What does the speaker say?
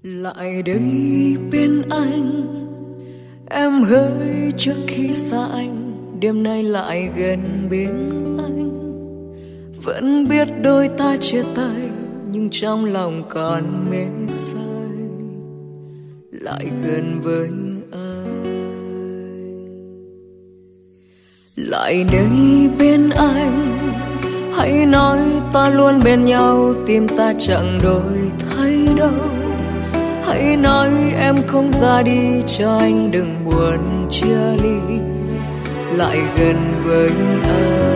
Lại đây bên anh, em hỡi trước khi xa anh, đêm nay lại gần bên anh. Vẫn biết đôi ta chia tay, nhưng trong lòng còn mê say. Lại gần với anh, lại đây bên anh, hãy nói ta luôn bên nhau, tim ta chẳng đổi thay đâu. Hãy nói em không ra đi, cho anh đừng buồn chia ly. Lại gần với anh,